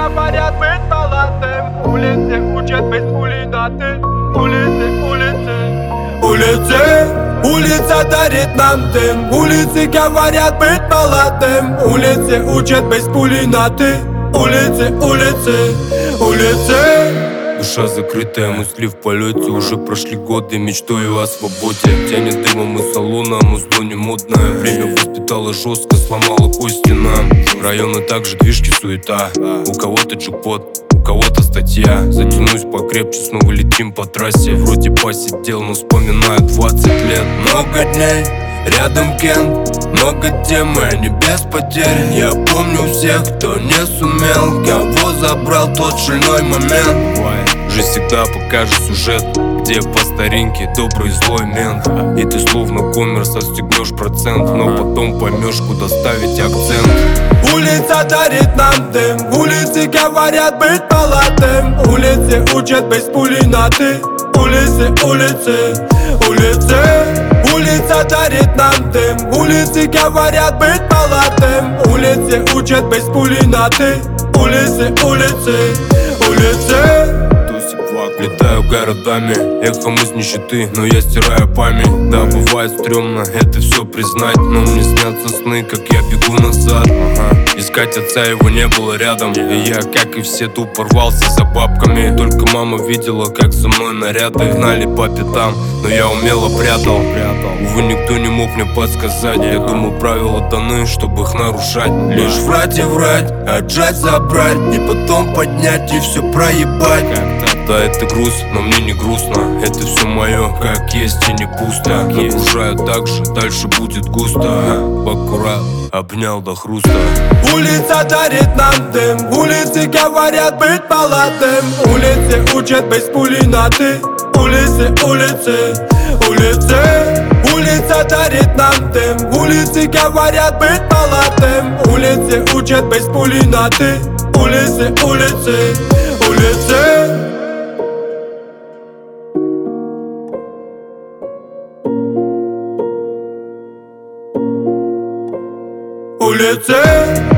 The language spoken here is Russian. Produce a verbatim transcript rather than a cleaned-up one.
говорят быть молодым. Улицы учат быть пули на ты. Улицы, улицы, улицы. Улица дарит нам дым. Улицы говорят быть молодым. Улицы учат быть пули на ты. Улицы, улицы, улицы. Душа закрытая, мысли в полете. Уже прошли годы, мечтаю о свободе. Тянет дымом из салона, музло не модное. Время воспитало жестко, сломало кости нам. Районы также движки, суета. У кого-то джекпот, у кого-то статья. Затянусь покрепче, снова летим по трассе. Вроде посидел, но вспоминаю двадцать лет. Много дней, рядом Кент, много тем, и они без потерь. Я помню всех, кто не сумел, кого забрал тот шальной момент. Жизнь всегда покажет сюжет, где по старинке добрый и злой мент. И ты словно коммерс отстегнешь процент, но потом поймешь, куда ставить акцент. Улица дарит нам дым. Улицы говорят быть молодым. Улицы учат быть пули на ты. Улицы, улицы, улицы. Улица дарит нам дым. Улицы говорят быть молодым. Улицы учат быть пули на ты. Улицы, улицы, улицы. Летаю городами, эхом из нищеты, но я стираю память. Да, бывает стрёмно это все признать, но мне снятся сны, как я бегу назад. Ага. Искать отца, его не было рядом, и я, как и все, тупо рвался за бабками. Только мама видела, как за мной наряды гнали по пятам, но я умело прятал. Увы, никто не мог мне подсказать. Я думал, правила даны, чтобы их нарушать. Лишь врать и врать, отжать, забрать, и потом поднять и все проебать. Да, это груз, но мне не грустно. Это все мое, как есть и не пусто. Нагружаю так же, дальше будет густо. Аккурат, обнял до хруста. Улица дарит нам дым. Улицы говорят быть молодым. Улицы учат быть пули на ты. Улицы, улицы, улицы. Улица дарит нам дым. Улицы говорят быть молодым. Улицы учат быть пули на ты. Улицы, улицы, улицы. Улицы.